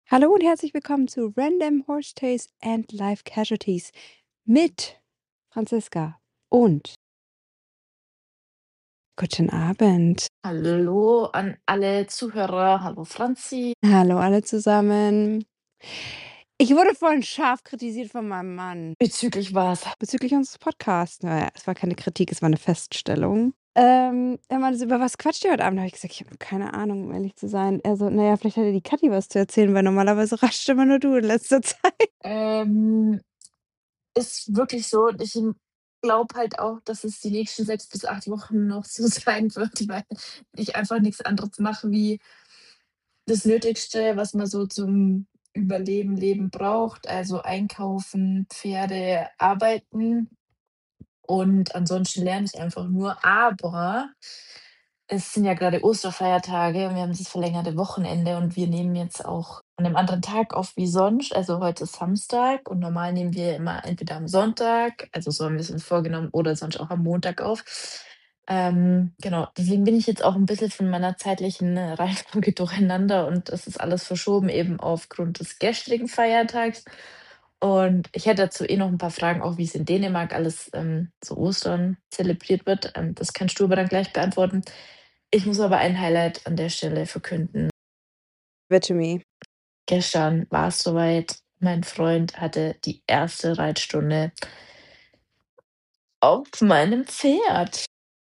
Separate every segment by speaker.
Speaker 1: Hallo und herzlich willkommen zu Random Horse Tales and Life Casualties mit Franziska und guten Abend.
Speaker 2: Hallo an alle Zuhörer. Hallo Franzi.
Speaker 1: Hallo alle zusammen. Ich wurde vorhin scharf kritisiert von meinem Mann
Speaker 2: Bezüglich was?
Speaker 1: bezüglich unseres Podcasts. Naja, es war keine Kritik, es war eine Feststellung. Er meinte so, über was quatscht ihr heute Abend? Da habe ich gesagt, ich habe keine Ahnung, um ehrlich zu sein. Er so, naja, vielleicht hat ja die Kathi was zu erzählen, weil normalerweise rascht immer nur du in letzter Zeit.
Speaker 2: Ähm, Ist wirklich so. Ich glaube halt auch, dass es die nächsten 6 bis 8 Wochen noch so sein wird, weil ich einfach nichts anderes mache wie das Nötigste, was man so zum Überleben, Leben braucht. Also einkaufen, Pferde, arbeiten. Und ansonsten lerne ich einfach nur. Aber es sind ja gerade Osterfeiertage und wir haben das verlängerte Wochenende und wir nehmen jetzt auch an einem anderen Tag auf wie sonst. Also, heute ist Samstag und normal nehmen wir immer entweder am Sonntag, also so haben wir es uns vorgenommen, oder sonst auch am Montag auf. Genau, deswegen bin ich jetzt auch ein bisschen von meiner zeitlichen Reihenfolge durcheinander und das ist alles verschoben eben aufgrund des gestrigen Feiertags. Und ich hätte dazu noch ein paar Fragen, auch wie es in Dänemark alles, zu Ostern zelebriert wird. Das kannst du aber dann gleich beantworten. Ich muss aber ein Highlight an der Stelle verkünden.
Speaker 1: Bitte me.
Speaker 2: Gestern war es soweit. Mein Freund hatte die erste Reitstunde auf meinem Pferd.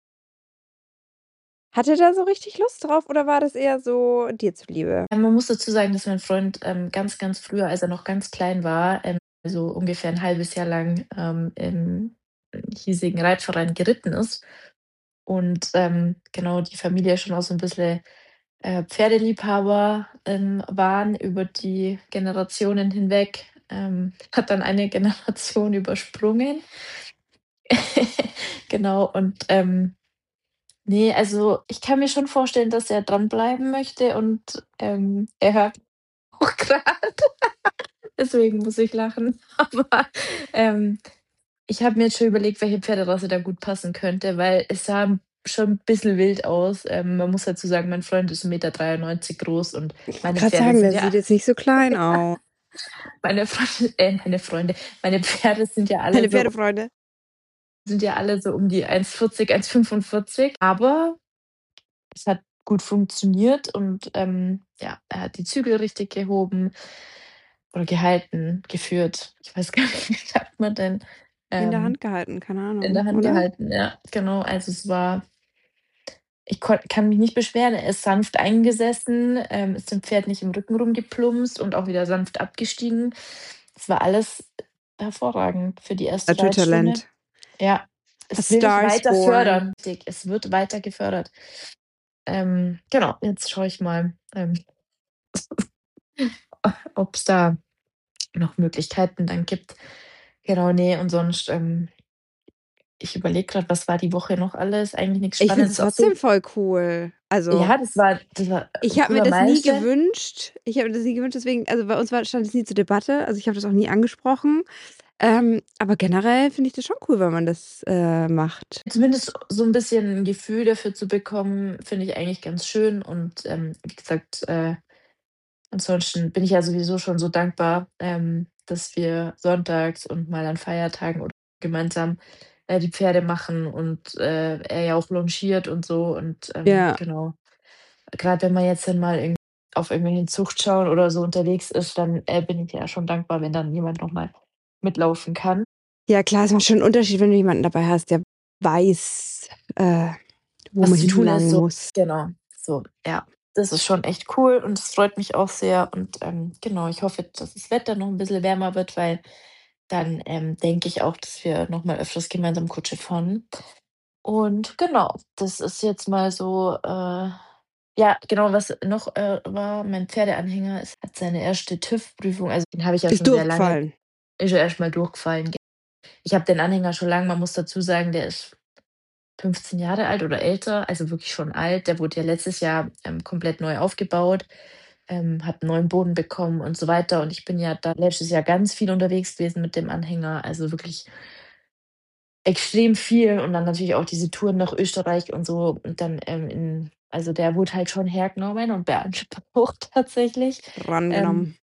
Speaker 1: Hat er da so richtig Lust drauf oder war das eher so dir zuliebe?
Speaker 2: Man muss dazu sagen, dass mein Freund, ganz, ganz früher, als er noch ganz klein war, so ungefähr ein halbes Jahr lang, im hiesigen Reitverein geritten ist. Und, genau, die Familie schon auch so ein bisschen Pferdeliebhaber, waren über die Generationen hinweg, hat dann eine Generation übersprungen. Genau und, ne, also, ich kann mir schon vorstellen, dass er dranbleiben möchte und, er hört auch grad, deswegen muss ich lachen. Aber, ähm, ich habe mir jetzt schon überlegt, welche Pferderasse da gut passen könnte, weil es sah schon 'n bisschen wild aus. Man muss dazu sagen, mein Freund ist 1,93 m groß und
Speaker 1: Ich wollte
Speaker 2: meine
Speaker 1: grad
Speaker 2: Pferde
Speaker 1: sagen,
Speaker 2: sind
Speaker 1: der
Speaker 2: ja
Speaker 1: sieht jetzt nicht so klein aus.
Speaker 2: meine Freunde, meine Pferde
Speaker 1: Meine Pferdefreunde.
Speaker 2: sind ja alle so um die 1,40, 1,45, aber es hat gut funktioniert und, ja, er hat die Zügel richtig gehoben oder gehalten, geführt. Ich weiß gar nicht, wie sagt man denn?
Speaker 1: In der
Speaker 2: Ähm,
Speaker 1: Hand gehalten, keine
Speaker 2: in
Speaker 1: Ahnung,
Speaker 2: der Hand
Speaker 1: oder?
Speaker 2: gehalten, ja, genau. Also, es war ich kann mich nicht beschweren. Er ist sanft eingesessen, ist dem Pferd nicht im Rücken rumgeplumpst und auch wieder sanft abgestiegen. Es war alles hervorragend für die erste Reitstunde.
Speaker 1: Naturtalent.
Speaker 2: Ja,
Speaker 1: A
Speaker 2: es will ich
Speaker 1: Star is
Speaker 2: weiter
Speaker 1: born.
Speaker 2: fördern. Es wird weiter gefördert. Genau, jetzt schaue ich mal, ob's da noch Möglichkeiten dann gibt. Genau, ne, und sonst, ich überlege grad, was war die Woche noch alles? Eigentlich nix
Speaker 1: Ich finde es
Speaker 2: Spannendes. Ach so,
Speaker 1: trotzdem voll cool. Also,
Speaker 2: ja, das war 'n
Speaker 1: ich habe mir
Speaker 2: cooler
Speaker 1: das nie
Speaker 2: Meilenstein.
Speaker 1: gewünscht. Ich habe mir das nie gewünscht, deswegen also, bei uns stand es nie zur Debatte. Also, ich habe das auch nie angesprochen. Aber generell finde ich das schon cool, wenn man das, macht.
Speaker 2: Zumindest so 'n bisschen 'n Gefühl dafür zu bekommen, finde ich eigentlich ganz schön und, wie gesagt, ansonsten bin ich ja sowieso schon so dankbar, dass wir sonntags und mal an Feiertagen oder gemeinsam, die Pferde machen und, er ja auch longiert und so und,
Speaker 1: Ja.
Speaker 2: genau. Grad wenn man jetzt dann mal auf irgendwelchen Zuchtschauen oder so unterwegs ist, dann, bin ich ja schon dankbar, wenn dann jemand noch mal mitlaufen kann.
Speaker 1: Ja klar, es macht schon 'n Unterschied, wenn du jemanden dabei hast, der weiß, wo
Speaker 2: Was
Speaker 1: man
Speaker 2: zu tun ist,
Speaker 1: hinlangen
Speaker 2: so
Speaker 1: muss.
Speaker 2: genau, so, ja. Das ist schon echt cool und es freut mich auch sehr und, genau, ich hoffe, dass das Wetter noch 'n bisschen wärmer wird, weil dann, denke ich auch, dass wir noch mal öfters gemeinsam Kutsche fahren. Und genau, das ist jetzt mal so, ja, genau, was noch, war, mein Pferdeanhänger hat seine erste TÜV-Prüfung, also, den habe ich ja
Speaker 1: Ist
Speaker 2: schon sehr lange,
Speaker 1: durchgefallen.
Speaker 2: ist ja erst mal durchgefallen. Ich habe den Anhänger schon lang, man muss dazu sagen, der ist 15 Jahre alt oder älter, also wirklich schon alt. Der wurde ja letztes Jahr, komplett neu aufgebaut, hat 'n neuen Boden bekommen und so weiter. Und ich bin ja da letztes Jahr ganz viel unterwegs gewesen mit dem Anhänger, also wirklich extrem viel und dann natürlich auch diese Touren nach Österreich und so und dann, also der wurde halt schon hergenommen und beansprucht tatsächlich. Ähm,
Speaker 1: Rangenommen.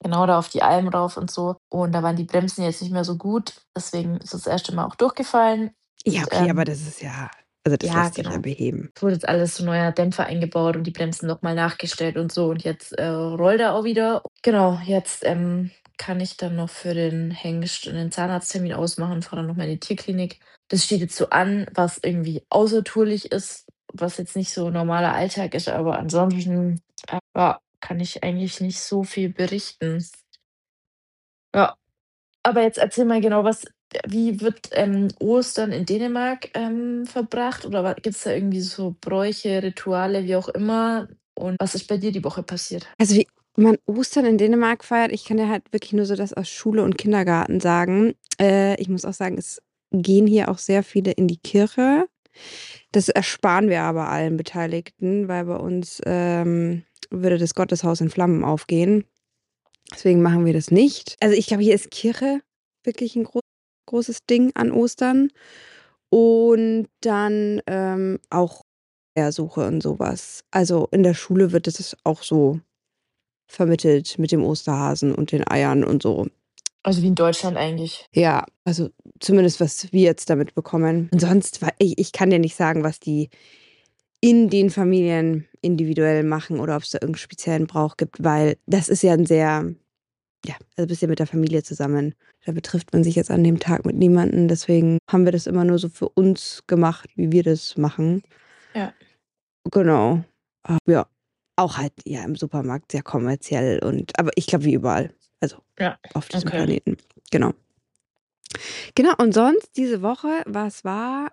Speaker 2: genau da auf die Alm rauf und so. Und da waren die Bremsen jetzt nicht mehr so gut, deswegen ist das erste Mal auch durchgefallen
Speaker 1: Ja,
Speaker 2: und,
Speaker 1: okay, aber das ist ja also, das
Speaker 2: ja,
Speaker 1: lässt sich ja
Speaker 2: genau.
Speaker 1: beheben.
Speaker 2: Es wurde jetzt alles so neuer Dämpfer eingebaut und die Bremsen noch mal nachgestellt und so und jetzt, rollt er auch wieder. Genau, jetzt, kann ich dann noch für den Hengst 'nen Zahnarzttermin ausmachen, fahre dann noch mal in die Tierklinik. Das steht jetzt so an, was irgendwie außertourlich ist, was jetzt nicht so normaler Alltag ist, aber ansonsten, ja, kann ich eigentlich nicht so viel berichten. Ja, aber jetzt erzähl mal genau, wie wird, Ostern in Dänemark, verbracht oder gibt es da irgendwie so Bräuche, Rituale, wie auch immer? Und was ist bei dir die Woche passiert?
Speaker 1: Also, wie man Ostern in Dänemark feiert, ich kann dir halt wirklich nur so das aus Schule und Kindergarten sagen. Ich muss auch sagen, es gehen hier auch sehr viele in die Kirche. Das ersparen wir aber allen Beteiligten, weil bei uns, würde das Gotteshaus in Flammen aufgehen. Deswegen machen wir das nicht. Also, ich glaube, hier ist Kirche wirklich 'n großes Ding an Ostern und dann, auch Eiersuche und so was. Also, in der Schule wird das auch so vermittelt mit dem Osterhasen und den Eiern und so.
Speaker 2: Also, wie in Deutschland eigentlich.
Speaker 1: Ja, also zumindest was wir jetzt damit bekommen. Und sonst wei ich kann dir nicht sagen, was die in den Familien individuell machen oder ob's da irgend speziellen Brauch gibt, weil das ist ja 'n sehr ja, also bist ja mit der Familie zusammen. Da betrifft man sich jetzt an dem Tag mit niemanden, deswegen haben wir das immer nur so für uns gemacht, wie wir das machen.
Speaker 2: Ja,
Speaker 1: Genau. Ja, auch halt, ja, im Supermarkt sehr kommerziell und aber ich glaube, wie überall, also
Speaker 2: ja,
Speaker 1: auf diesem
Speaker 2: okay.
Speaker 1: Planeten. Genau. Genau, und sonst diese Woche, was war,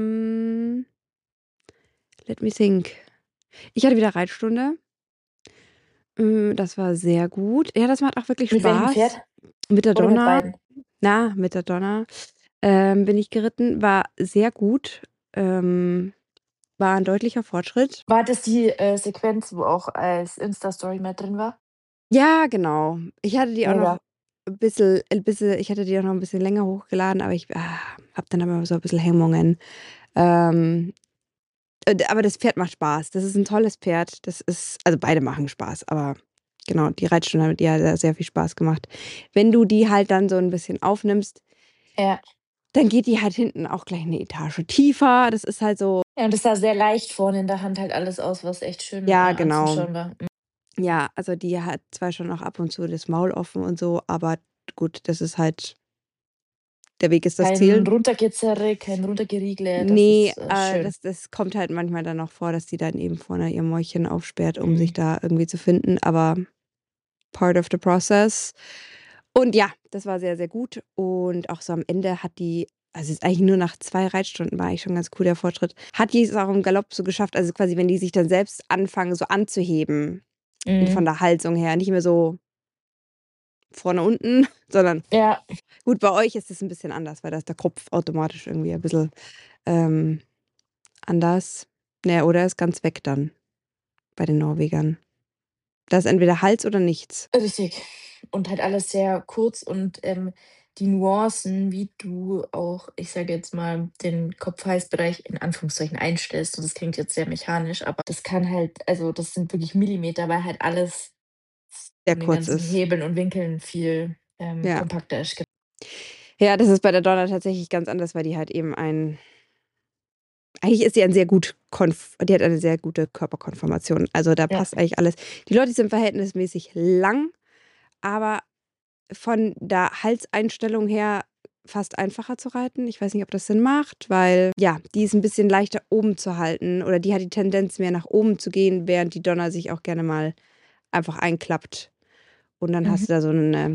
Speaker 1: let me think. Ich hatte wieder Reitstunde. Das war sehr gut. Ja, das macht auch wirklich
Speaker 2: Mit welchem
Speaker 1: Spaß.
Speaker 2: Pferd
Speaker 1: Mit der
Speaker 2: oder mit
Speaker 1: Donna
Speaker 2: beiden?
Speaker 1: mit der Donna, bin ich geritten, war sehr gut, war 'n deutlicher Fortschritt.
Speaker 2: War das die, Sequenz, wo auch als Insta-Story mit drin war?
Speaker 1: Ja, genau. Ich hatte die auch noch
Speaker 2: Mega.
Speaker 1: 'n bisschen ich hatte die auch noch 'n bisschen länger hochgeladen, aber ich, habe dann immer so 'n bisschen Hemmungen. Ähm, aber das Pferd macht Spaß. Das ist 'n tolles Pferd. Das ist also, beide machen Spaß, aber genau, die Reitstunde hat ja sehr, sehr viel Spaß gemacht. Wenn du die halt dann so 'n bisschen aufnimmst,
Speaker 2: Ja.
Speaker 1: dann geht die halt hinten auch gleich 'ne Etage tiefer. Das ist halt so
Speaker 2: Ja, und das sah sehr leicht vorne in der Hand halt alles aus, was echt schön,
Speaker 1: ja, genau.
Speaker 2: anzuschauen war.
Speaker 1: Ja, also, die hat zwar schon auch ab und zu das Maul offen und so, aber gut, das ist halt der Weg ist das
Speaker 2: Kein
Speaker 1: Ziel.
Speaker 2: Runtergezerre, kein Runtergeriegle, das
Speaker 1: Ne,
Speaker 2: ist, schön.
Speaker 1: das kommt halt manchmal dann noch vor, dass die dann eben vorne ihr Mäulchen aufsperrt, um sich
Speaker 2: Mhm.
Speaker 1: da irgendwie zu finden, aber part of the process. Und ja, das war sehr, sehr gut und auch so am Ende hat die also, jetzt eigentlich nur nach 2 Reitstunden war eigentlich schon ganz cool der Fortschritt, hat die es auch im Galopp so geschafft, also, quasi, wenn die sich dann selbst anfangen, so anzuheben von
Speaker 2: Mhm.
Speaker 1: der Haltung her, nicht mehr so vorne unten, sondern
Speaker 2: Ja,
Speaker 1: gut, bei euch ist es 'n bisschen anders, weil da ist der Kopf automatisch irgendwie ein bisschen, ähm, anders. Na ja, oder ist ganz weg dann bei den Norwegern. Da ist entweder Hals oder nichts.
Speaker 2: richtig. Und halt alles sehr kurz und, die Nuancen, wie du auch, ich sage jetzt mal, den Kopf-Hals-Bereich in Anführungszeichen einstellst, und das klingt jetzt sehr mechanisch, aber das kann halt also, das sind wirklich Millimeter, weil halt alles
Speaker 1: Der
Speaker 2: von den
Speaker 1: kurz
Speaker 2: ganzen
Speaker 1: ist.
Speaker 2: Hebeln und Winkeln viel,
Speaker 1: Ja.
Speaker 2: kompakter ist.
Speaker 1: Ja, das ist bei der Donna tatsächlich ganz anders, weil die halt eben eigentlich ist sie ein sehr gut die hat eine sehr gute Körperkonformation. Also, da
Speaker 2: Ja.
Speaker 1: passt eigentlich alles. Die Leute sind verhältnismäßig lang, aber von der Halseinstellung her fast einfacher zu reiten. Ich weiß nicht, ob das Sinn macht, weil, ja, die ist 'n bisschen leichter oben zu halten oder die hat die Tendenz, mehr nach oben zu gehen, während die Donna sich auch gerne mal einfach einklappt. Und dann
Speaker 2: Mhm.
Speaker 1: hast du da so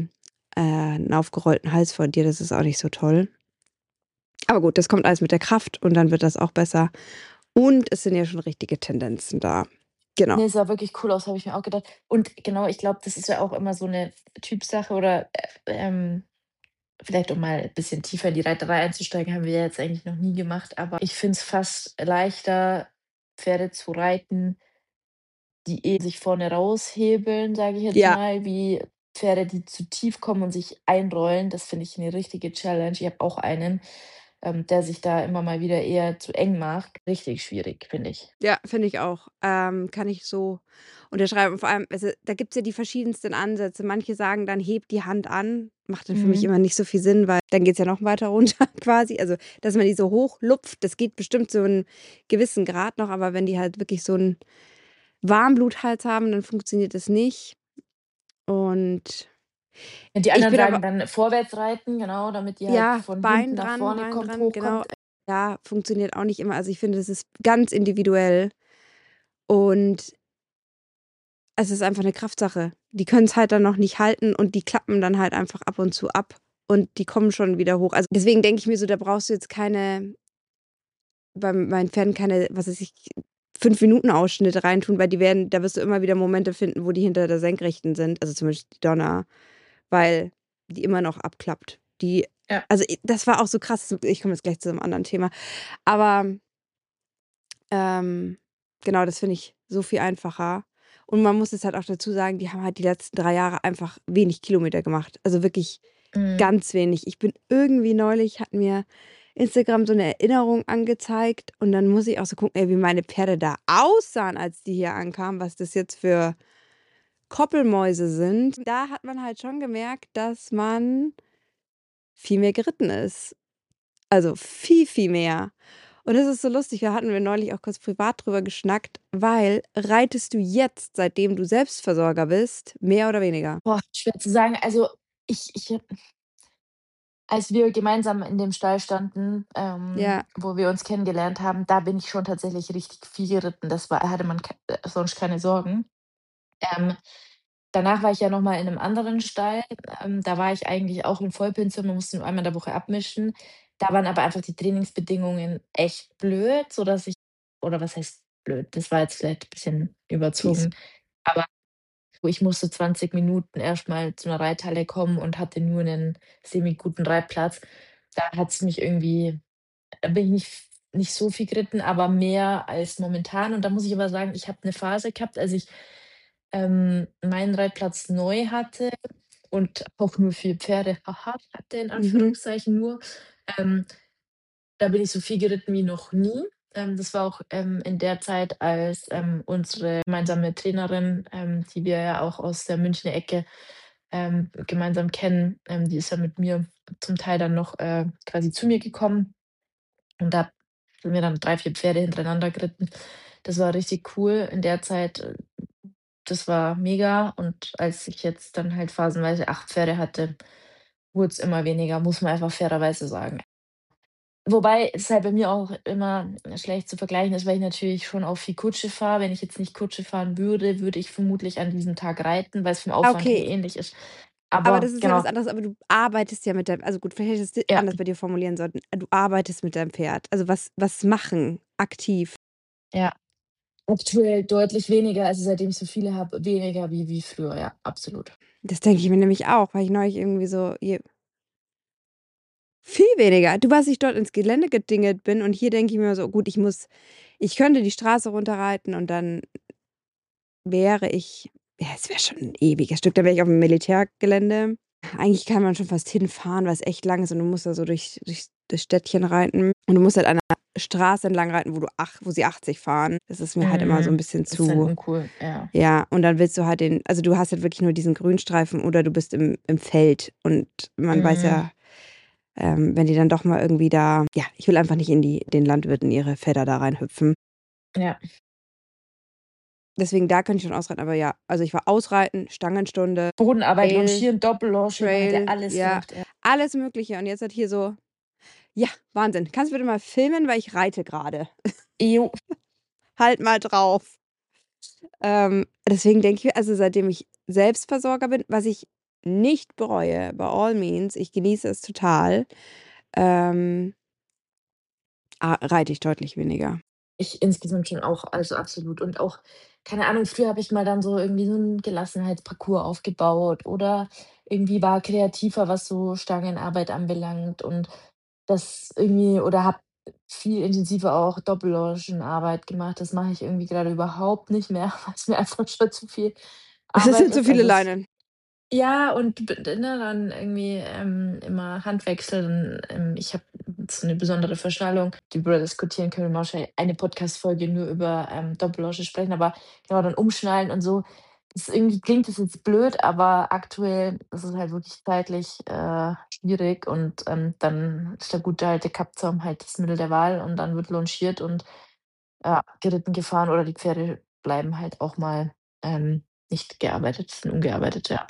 Speaker 1: 'n aufgerollten Hals vor dir, das ist auch nicht so toll. Aber gut, das kommt alles mit der Kraft und dann wird das auch besser. Und es sind ja schon richtige Tendenzen da. Genau.
Speaker 2: Ne, sah wirklich cool aus, habe ich mir auch gedacht. Und genau, ich glaube, das ist ja auch immer so 'ne Typsache oder, vielleicht um mal 'n bisschen tiefer in die Reiterei einzusteigen, haben wir ja jetzt eigentlich noch nie gemacht, aber ich finde es fast leichter, Pferde zu reiten, die sich vorne raushebeln, sage ich jetzt
Speaker 1: Ja,
Speaker 2: mal, wie Pferde, die zu tief kommen und sich einrollen. Das finde ich 'ne richtige Challenge. Ich habe auch einen. der sich da immer mal wieder eher zu eng macht. Richtig schwierig, finde ich.
Speaker 1: Ja, finde ich auch. Kann ich so unterschreiben. Und vor allem, also, da gibt's ja die verschiedensten Ansätze. Manche sagen dann: „Hebt die Hand an." Macht dann für mich
Speaker 2: Mhm.
Speaker 1: immer nicht so viel Sinn, weil dann geht's ja noch weiter runter quasi. Also, dass man die so hochlupft, das geht bestimmt so 'n gewissen Grad noch, aber wenn die halt wirklich so 'n Warmbluthals haben, dann funktioniert das nicht. Und
Speaker 2: Ja, die
Speaker 1: ich
Speaker 2: anderen
Speaker 1: bin aber
Speaker 2: sagen dann vorwärts reiten, genau, damit die halt
Speaker 1: ja,
Speaker 2: von hinten nach vorne
Speaker 1: Bein
Speaker 2: kommt
Speaker 1: dran, genau.
Speaker 2: hochkommt.
Speaker 1: Ja, funktioniert auch nicht immer. Also, ich finde, das ist ganz individuell und es ist einfach 'ne Kraftsache. Die können's halt dann noch nicht halten und die klappen dann halt einfach ab und zu ab und die kommen schon wieder hoch. Also, deswegen denke ich mir so, da brauchst du jetzt keine beim meinen Pferden keine, was weiß ich, 5 Minuten Ausschnitte reintun, weil die werden da wirst du immer wieder Momente finden, wo die hinter der Senkrechten sind, also, zum Beispiel die Donna, weil die immer noch abklappt. Die
Speaker 2: Ja.
Speaker 1: also, das war auch so krass, ich komme jetzt gleich zu 'nem anderen Thema, aber Ähm, genau, das finde ich so viel einfacher. Und man muss jetzt halt auch dazu sagen, die haben halt die letzten 3 Jahre einfach wenig Kilometer gemacht. Also wirklich
Speaker 2: Mhm.
Speaker 1: ganz wenig. Ich bin irgendwie neulich hat mir Instagram so 'ne Erinnerung angezeigt und dann muss ich auch so gucken, ey, wie meine Pferde da aussahen, als die hier ankamen, was das jetzt für Koppelmäuse sind. Da hat man halt schon gemerkt, dass man viel mehr geritten ist. Also viel, viel mehr. Und das ist so lustig, da hatten wir neulich auch kurz privat drüber geschnackt, weil reitest du jetzt, seitdem du Selbstversorger bist, mehr oder weniger?
Speaker 2: Boah, schwer zu sagen. Also, ich als wir gemeinsam in dem Stall standen,
Speaker 1: Ja,
Speaker 2: wo wir uns kennengelernt haben, da bin ich schon tatsächlich richtig viel geritten. Das war hatte man sonst keine Sorgen. Ähm, danach war ich ja noch mal in 'nem anderen Stall. Da war ich eigentlich auch in Vollpension. Man musste nur einmal in der Woche abmischen. Da waren aber einfach die Trainingsbedingungen echt blöd, sodass ich oder was heißt blöd? Das war jetzt vielleicht bisschen
Speaker 1: fies.
Speaker 2: überzogen, aber ich musste 20 Minuten erst mal zu 'ner Reithalle kommen und hatte nur 'nen semi-guten Reitplatz. Da hat's mich irgendwie bin ich nicht so viel geritten, aber mehr als momentan. Und da muss ich aber sagen, ich habe 'ne Phase gehabt, als ich, meinen Reitplatz neu hatte und auch nur 4 Pferde, haha, hatte in
Speaker 1: Mhm.
Speaker 2: Anführungszeichen nur. Ähm, da bin ich so viel geritten wie noch nie. Das war auch, in der Zeit, als, unsere gemeinsame Trainerin, die wir ja auch aus der Münchner Ecke, gemeinsam kennen, die ist ja mit mir zum Teil dann noch, quasi zu mir gekommen und da sind wir dann 3 4 Pferde hintereinander geritten. Das war richtig cool in der Zeit. Das war mega und als ich jetzt dann halt phasenweise 8 Pferde hatte, wurd's immer weniger, muss man einfach fairerweise sagen. Wobei es halt bei mir auch immer schlecht zu vergleichen ist, weil ich natürlich schon auch viel Kutsche fahre. Wenn ich jetzt nicht Kutsche fahren würde, würde ich vermutlich an diesem Tag reiten, weil's vom
Speaker 1: Ah,
Speaker 2: Aufwand her
Speaker 1: okay,
Speaker 2: ähnlich ist.
Speaker 1: aber
Speaker 2: Aber
Speaker 1: das ist ja was
Speaker 2: genau,
Speaker 1: anderes, aber du arbeitest ja mit deinem also gut, vielleicht hätte ich's
Speaker 2: ja,
Speaker 1: anders bei dir formulieren sollten. Du arbeitest mit deinem Pferd. Also was machen aktiv.
Speaker 2: ja. Aktuell deutlich weniger, also seitdem ich so viele habe, weniger wie früher, ja, absolut.
Speaker 1: Das denke ich mir nämlich auch, weil ich neulich irgendwie so viel weniger. Du, was ich dort ins Gelände gedingelt bin und hier denke ich mir so: „Gut, ich könnte die Straße runterreiten und dann wäre ich ja, es wäre schon 'n ewiges Stück, da wäre ich auf'm Militärgelände. Eigentlich kann man schon fast hinfahren, weil's echt lang ist und du musst da so durchs Städtchen reiten und du musst halt an 'ner Straße entlang reiten, wo sie 80 fahren. Das ist mir halt immer so 'n
Speaker 2: Mhm.
Speaker 1: bisschen
Speaker 2: Ist dann
Speaker 1: zu
Speaker 2: uncool, ja.
Speaker 1: ja, und dann willst du halt also, du hast halt wirklich nur diesen Grünstreifen oder du bist im Feld und man weiß
Speaker 2: Mhm.
Speaker 1: ja, wenn die dann doch mal irgendwie da ja, ich will einfach nicht in den Landwirten ihre Felder da reinhüpfen.
Speaker 2: Ja.
Speaker 1: Deswegen da könnte ich schon ausreiten, aber ja, also ich war ausreiten, Stangenstunde,
Speaker 2: Bodenarbeit,
Speaker 1: Trail
Speaker 2: Longieren, Doppellonge, man hat ja
Speaker 1: Trail,
Speaker 2: alles
Speaker 1: ja,
Speaker 2: gemacht, ja.
Speaker 1: alles Mögliche und jetzt halt hier so ja, Wahnsinn. Kannst du bitte mal filmen, weil ich reite grade.
Speaker 2: Jo.
Speaker 1: Halt mal drauf. Deswegen denke ich mir also, seitdem ich Selbstversorger bin, was ich nicht bereue, by all means, ich genieße es total, ähm, reite ich deutlich weniger.
Speaker 2: Ich insgesamt schon auch, also absolut. Und auch, keine Ahnung, früher habe ich mal dann so irgendwie so 'n Gelassenheitsparcours aufgebaut oder irgendwie war kreativer, was so Stangenarbeit anbelangt und das irgendwie oder habe viel intensiver auch Doppellongenarbeit gemacht. Das mache ich irgendwie grade überhaupt nicht mehr, weil's mir einfach schon zu viel
Speaker 1: Es
Speaker 2: Arbeit
Speaker 1: sind so
Speaker 2: ist.
Speaker 1: viele
Speaker 2: Also, es
Speaker 1: Leinen.
Speaker 2: Ja, und ne, dann irgendwie, immer Handwechseln. Ich habe so eine besondere Verschnallung, die wir diskutieren können wir wahrscheinlich eine Podcast-Folge nur über, Doppellausche sprechen, aber genau, dann umschnallen und so. Das irgendwie klingt das jetzt blöd, aber aktuell ist es halt wirklich zeitlich, schwierig und, dann ist der gute alte Kappzaum halt das Mittel der Wahl und dann wird longiert und, ja, geritten, gefahren oder die Pferde bleiben halt auch mal, nicht gearbeitet, sind ungearbeitet, ja,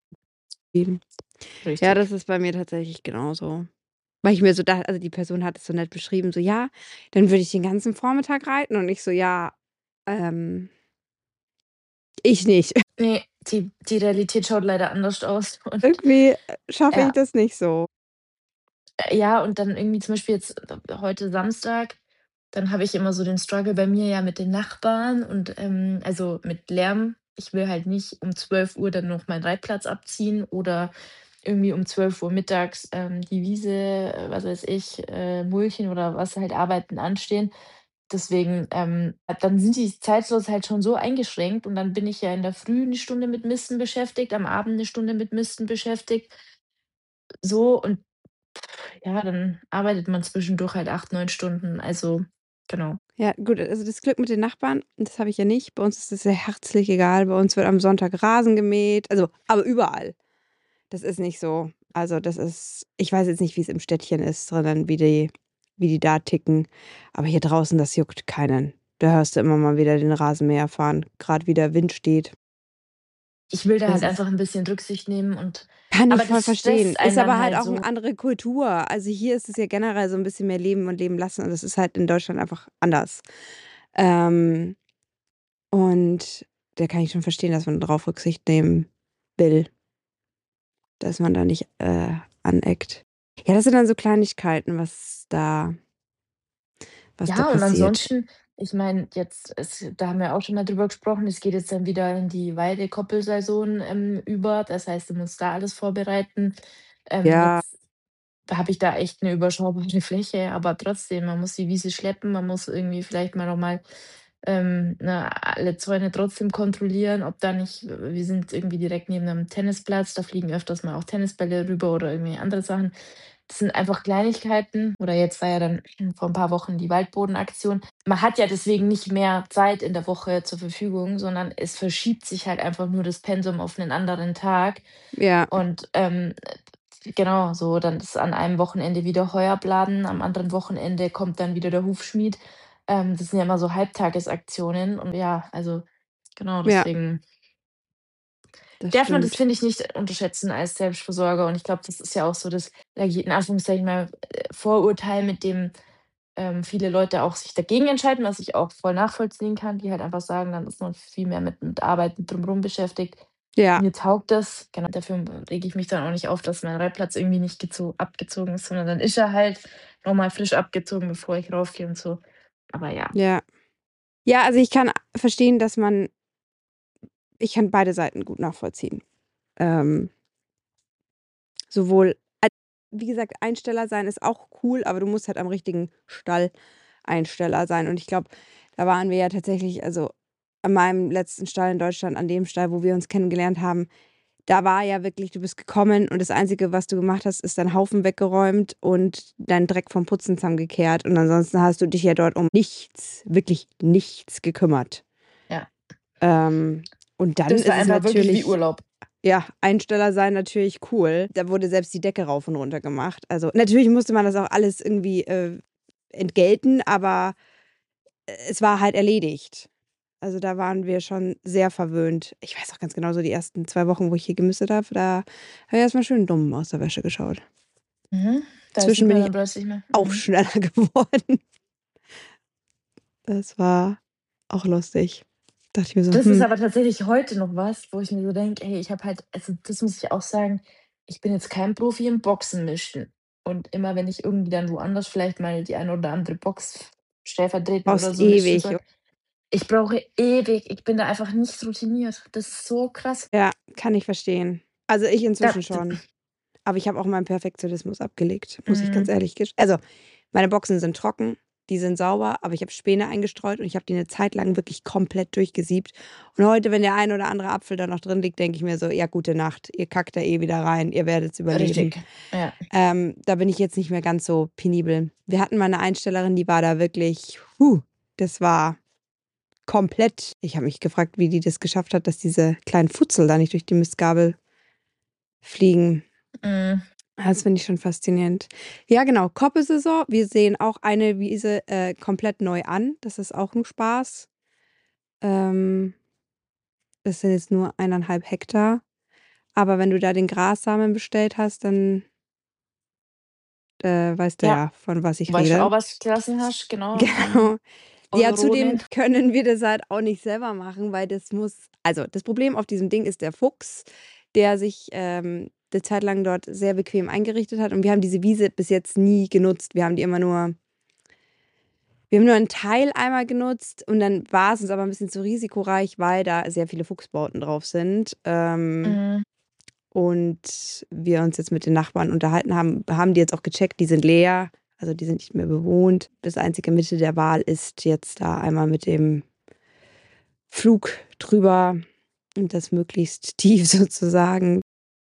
Speaker 1: Ja,
Speaker 2: richtig.
Speaker 1: das ist bei mir tatsächlich genauso. Weil ich mir so dachte, also die Person hat es so nett beschrieben, so: „Ja, dann würde ich den ganzen Vormittag reiten." Und ich so: „Ja, ähm, ich nicht."
Speaker 2: Ne, die Realität schaut leider anders aus und
Speaker 1: Irgendwie, schaffe ich
Speaker 2: ja.
Speaker 1: das nicht so.
Speaker 2: Ja, und dann irgendwie zum Beispiel jetzt heute Samstag, dann habe ich immer so den Struggle bei mir ja mit den Nachbarn und, also mit Lärm. Ich will halt nicht um 12 Uhr dann noch meinen Reitplatz abziehen oder irgendwie um 12 Uhr mittags, die Wiese, was weiß ich, mulchen oder was halt Arbeiten anstehen. Deswegen, dann sind die Zeitslots halt schon so eingeschränkt und dann bin ich ja in der Früh 1 Stunde mit Misten beschäftigt, am Abend 1 Stunde mit Misten beschäftigt. So und ja, dann arbeitet man zwischendurch halt 8, 9 Stunden. Also, genau.
Speaker 1: Ja, gut, also das Glück mit den Nachbarn, das habe ich ja nicht. Bei uns ist es sehr herzlich egal. Bei uns wird am Sonntag Rasen gemäht, also aber überall. Das ist nicht so. Also, das ist, ich weiß jetzt nicht, wie es im Städtchen ist, sondern wie die da ticken. Aber hier draußen, das juckt keinen. Da hörst du immer mal wieder den Rasenmäher fahren, gerade wie der Wind steht.
Speaker 2: Ich will da
Speaker 1: Das
Speaker 2: halt
Speaker 1: ist,
Speaker 2: einfach 'n bisschen Rücksicht nehmen und
Speaker 1: kann ich
Speaker 2: aber
Speaker 1: voll
Speaker 2: das
Speaker 1: verstehen.
Speaker 2: stresst
Speaker 1: Ist
Speaker 2: einen
Speaker 1: aber
Speaker 2: dann
Speaker 1: halt
Speaker 2: halt
Speaker 1: auch 'ne
Speaker 2: so.
Speaker 1: andere Kultur. Also, hier ist es ja generell so 'n bisschen mehr leben und leben lassen und das ist halt in Deutschland einfach anders. Ähm, und da kann ich schon verstehen, dass man drauf Rücksicht nehmen will, dass man da nicht, aneckt. Ja, das sind dann so Kleinigkeiten, was da
Speaker 2: Ja, und
Speaker 1: passiert.
Speaker 2: ansonsten, ich meine, jetzt da haben wir auch schon mal drüber gesprochen, es geht jetzt dann wieder in die Weidekoppelsaison, über. Das heißt, du musst da alles vorbereiten.
Speaker 1: Ja,
Speaker 2: Jetzt habe ich da echt 'ne überschaubare Fläche, aber trotzdem, man muss die Wiese schleppen, man muss irgendwie vielleicht mal noch mal, ne, alle Zäune trotzdem kontrollieren, ob da nicht wir sind irgendwie direkt neben 'nem Tennisplatz, da fliegen öfters mal auch Tennisbälle rüber oder irgendwie andere Sachen. Das sind einfach Kleinigkeiten oder jetzt war ja dann vor 'n paar Wochen die Waldbodenaktion. Man hat ja deswegen nicht mehr Zeit in der Woche zur Verfügung, sondern es verschiebt sich halt einfach nur das Pensum auf 'nen anderen Tag.
Speaker 1: ja,
Speaker 2: Und, genau, so, dann ist an einem Wochenende wieder Heuerbladen, am anderen Wochenende kommt dann wieder der Hufschmied. Das sind ja immer so Halbtagesaktionen und ja, also genau,
Speaker 1: ja,
Speaker 2: deswegen
Speaker 1: das
Speaker 2: darf man das,
Speaker 1: stimmt.
Speaker 2: finde ich, nicht unterschätzen als Selbstversorger und ich glaube, das ist ja auch so das, sage ich in Anführungszeichen mal, Vorurteil, mit dem, viele Leute auch sich dagegen entscheiden, was ich auch voll nachvollziehen kann, die halt einfach sagen, dann ist man viel mehr mit Arbeiten drumherum beschäftigt.
Speaker 1: Ja,
Speaker 2: Mir taugt das, genau, dafür rege ich mich dann auch nicht auf, dass mein Reitplatz irgendwie nicht abgezogen ist, sondern dann ist er halt noch mal frisch abgezogen, bevor ich raufgehe und so. Aber ja.
Speaker 1: ja. Ja, also, verstehen, dass man ich kann beide Seiten gut nachvollziehen. Ähm, sowohl wie gesagt, Einsteller sein ist auch cool, aber du musst halt am richtigen Stall Einsteller sein. Und ich glaube, da waren wir ja tatsächlich, also, an meinem letzten Stall in Deutschland, an dem Stall, wo wir uns kennengelernt haben, da war ja wirklich, du bist gekommen und das Einzige, was du gemacht hast, ist deinen Haufen weggeräumt und deinen Dreck vom Putzen zusammengekehrt und ansonsten hast du dich ja dort um nichts, wirklich nichts gekümmert.
Speaker 2: Ja,
Speaker 1: Und dann
Speaker 2: das war
Speaker 1: ist es
Speaker 2: einfach wirklich wie
Speaker 1: natürlich,
Speaker 2: Urlaub.
Speaker 1: ja, Einsteller sein natürlich cool. Da wurde selbst die Decke rauf und runter gemacht. Also, natürlich musste man das auch alles irgendwie, entgelten, aber, es war halt erledigt. Also, da waren wir schon sehr verwöhnt. Ich weiß auch ganz genau, so die ersten 2 Wochen, wo ich hier gemistet habe, da habe ich erst mal schön dumm aus der Wäsche geschaut.
Speaker 2: Mhm. Da
Speaker 1: Inzwischen
Speaker 2: sieht
Speaker 1: bin
Speaker 2: man
Speaker 1: ich
Speaker 2: dann plötzlich mal
Speaker 1: auch
Speaker 2: mhm.
Speaker 1: schneller geworden. Das war auch lustig. Dachte ich mir so:
Speaker 2: Das ist
Speaker 1: „Hm,
Speaker 2: aber tatsächlich heute noch was, wo ich mir so denke: „Ey, ich habe halt“, also, das muss ich auch sagen, ich bin jetzt kein Profi im Boxenmischen. Und immer wenn ich irgendwie dann woanders vielleicht mal die eine oder andere Box stellvertretend oder
Speaker 1: brauchst
Speaker 2: so mischen
Speaker 1: ewig."
Speaker 2: soll, ich brauche ewig. Ich bin da einfach nicht routiniert. Das ist so krass.
Speaker 1: Ja, kann ich verstehen. Also, ich
Speaker 2: Da
Speaker 1: inzwischen
Speaker 2: d
Speaker 1: schon. Aber ich habe auch meinen Perfektionismus abgelegt, muss ich ganz
Speaker 2: mhm,
Speaker 1: ehrlich also, meine Boxen sind trocken, die sind sauber, aber ich habe Späne eingestreut und ich habe die eine Zeit lang wirklich komplett durchgesiebt. Und heute, wenn der ein oder andere Apfel da noch drin liegt, denke ich mir so, ja, gute Nacht, ihr kackt da eh wieder rein, ihr werdet es überleben.
Speaker 2: Richtig, ja.
Speaker 1: Da bin ich jetzt nicht mehr ganz so penibel. Wir hatten mal eine Einstellerin, die war da wirklich, das war komplett. Ich habe mich gefragt, wie die das geschafft hat, dass diese kleinen Futzel da nicht durch die Mistgabel fliegen.
Speaker 2: Mhm.
Speaker 1: Das finde ich schon faszinierend. Ja, genau. Koppelsaison. Wir sehen auch eine Wiese komplett neu an. Das ist auch ein Spaß. Das sind jetzt nur 1,5 Hektar. Aber wenn du da den Grassamen bestellt hast, dann weißt du
Speaker 2: Ja,
Speaker 1: ja, von was ich
Speaker 2: weißt du
Speaker 1: rede.
Speaker 2: auch, was du gelassen hast, genau,
Speaker 1: Genau. Ja, zudem
Speaker 2: Euronen.
Speaker 1: können wir das halt auch nicht selber machen, weil also das Problem auf diesem Ding ist der Fuchs, der sich eine Zeit lang dort sehr bequem eingerichtet hat. Und wir haben diese Wiese bis jetzt nie genutzt. Wir haben nur einen Teil einmal genutzt und dann war es uns aber ein bisschen zu risikoreich, weil da sehr viele Fuchsbauten drauf sind.
Speaker 2: Mhm.
Speaker 1: Und wir uns jetzt mit den Nachbarn unterhalten haben die jetzt auch gecheckt, die sind leer, also die sind nicht mehr bewohnt. Das einzige Mittel der Wahl ist jetzt da einmal mit dem Flug drüber und das möglichst tief sozusagen,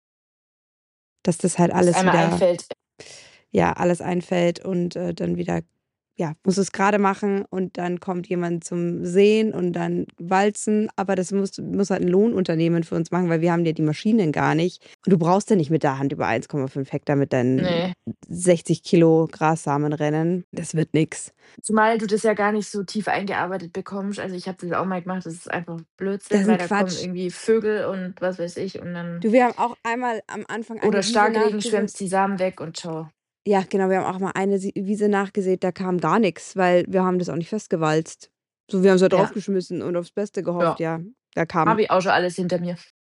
Speaker 1: dass das halt
Speaker 2: Das
Speaker 1: alles
Speaker 2: einmal
Speaker 1: wieder,
Speaker 2: einfällt.
Speaker 1: ja, alles einfällt und dann wieder, ja, muss es gerade machen und dann kommt jemand zum Sehen und dann walzen. Aber das muss halt ein Lohnunternehmen für uns machen, weil wir haben ja die Maschinen gar nicht. Und du brauchst ja nicht mit der Hand über 1,5 Hektar mit deinen
Speaker 2: Nee.
Speaker 1: 60 Kilo Grassamen rennen. Das wird nix.
Speaker 2: Zumal du das ja gar nicht so tief eingearbeitet bekommst. Also, ich habe das auch mal gemacht, das ist einfach
Speaker 1: Das
Speaker 2: Blödsinn,
Speaker 1: ist
Speaker 2: weil
Speaker 1: ein
Speaker 2: da kommen
Speaker 1: Quatsch.
Speaker 2: irgendwie Vögel und was weiß ich und dann
Speaker 1: Du, wir haben auch einmal am Anfang
Speaker 2: oder
Speaker 1: eine Wiese
Speaker 2: Starkregen
Speaker 1: nachgesehen.
Speaker 2: schwemmt's die Samen weg und tschau.
Speaker 1: Ja, genau, wir haben auch mal eine Wiese nachgesät, da kam gar nichts, weil wir haben das auch nicht festgewalzt. So, wir haben es da
Speaker 2: Ja,
Speaker 1: draufgeschmissen und aufs Beste gehofft,
Speaker 2: ja,
Speaker 1: ja. Da kam,
Speaker 2: habe ich auch schon alles hinter mir.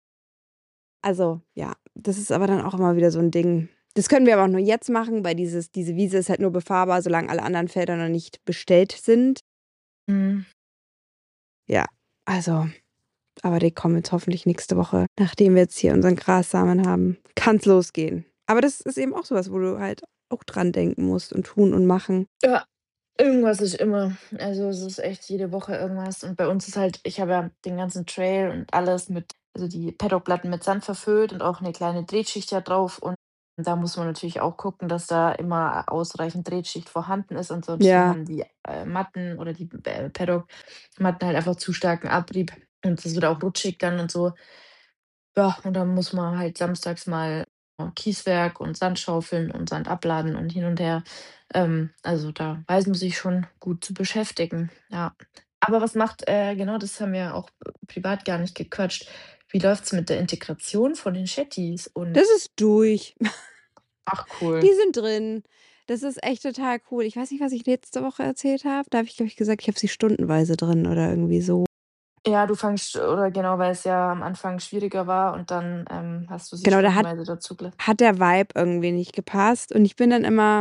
Speaker 1: also ja, das ist aber dann auch immer wieder so ein Ding. Das können wir aber auch nur jetzt machen, weil diese Wiese ist halt nur befahrbar, solange alle anderen Felder noch nicht bestellt sind.
Speaker 2: Mhm.
Speaker 1: Ja, also, aber die kommen jetzt hoffentlich nächste Woche, nachdem wir jetzt hier unseren Grassamen haben, kann's losgehen. Aber das ist eben auch sowas, wo du halt auch dran denken musst und tun und machen.
Speaker 2: Ja, irgendwas ist immer. Also, es ist echt jede Woche irgendwas und bei uns ist halt ich habe ja den ganzen Trail und alles mit also, die Paddockplatten mit Sand verfüllt und auch 'ne kleine Drehschicht da drauf und da muss man natürlich auch gucken, dass da immer ausreichend Drehschicht vorhanden ist. Ansonsten
Speaker 1: Ja,
Speaker 2: haben die, Matten oder die Paddockmatten halt einfach zu starken Abrieb und das wird auch rutschig dann und so. Ja, und dann muss man halt samstags mal Kieswerk und Sand schaufeln und Sand abladen und hin und her. Also, da weiß man sich schon gut zu beschäftigen, ja. Aber was macht genau, das haben wir auch privat gar nicht gequatscht. Wie läuft's mit der Integration von den Shetties und
Speaker 1: das ist durch.
Speaker 2: ach cool.
Speaker 1: Die sind drin. Das ist echt total cool. Ich weiß nicht, was ich letzte Woche erzählt habe. Da habe ich, glaube ich, gesagt, ich habe sie stundenweise drin oder irgendwie so.
Speaker 2: Ja, du fangst oder genau, weil es ja am Anfang schwieriger war und dann, hast du sie
Speaker 1: Genau,
Speaker 2: stundenweise dazu gel
Speaker 1: hat der Vibe irgendwie nicht gepasst. Und ich bin dann immer,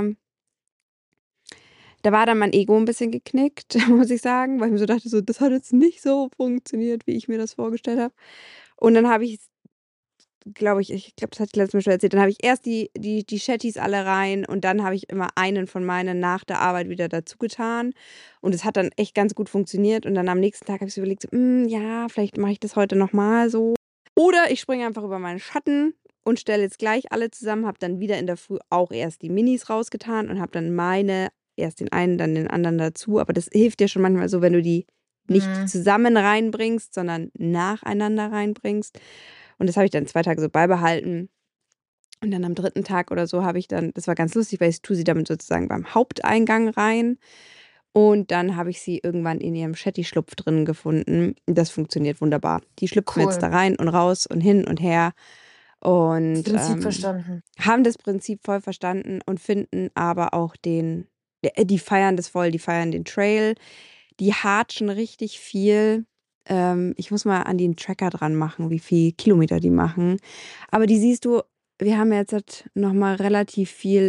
Speaker 1: da war dann mein Ego ein bisschen geknickt, muss ich sagen, weil ich mir so dachte, so, das hat jetzt nicht so funktioniert, wie ich mir das vorgestellt habe. Und dann habe ich ich glaube, das hatte ich letztes Mal schon erzählt, dann habe ich erst die Shetties alle rein und dann habe ich immer einen von meinen nach der Arbeit wieder dazu getan. Und es hat dann echt ganz gut funktioniert. Und dann am nächsten Tag habe ich so überlegt, so, ja, vielleicht mache ich das heute nochmal so. Oder ich springe einfach über meinen Schatten und stelle jetzt gleich alle zusammen, habe dann wieder in der Früh auch erst die Minis rausgetan und habe dann erst den einen, dann den anderen dazu. Aber das hilft dir schon manchmal so, wenn du die nicht
Speaker 2: mhm,
Speaker 1: zusammen reinbringst, sondern nacheinander reinbringst. Und das habe ich dann 2 Tage so beibehalten. Und dann am dritten Tag oder so habe ich dann, das war ganz lustig, weil ich tue sie damit sozusagen beim Haupteingang rein. Und dann habe ich sie irgendwann in ihrem Shetty-Schlupf drin gefunden. Das funktioniert wunderbar. Die schlüpfen jetzt
Speaker 2: cool.
Speaker 1: da rein und raus und hin und her
Speaker 2: Das
Speaker 1: und
Speaker 2: Prinzip verstanden.
Speaker 1: haben das Prinzip voll verstanden und finden aber auch die feiern das voll, die feiern den Trail, die hatschen richtig viel. Ich muss mal an den Tracker dran machen, wie viel Kilometer die machen. Aber die siehst du, wir haben jetzt halt noch mal relativ viel,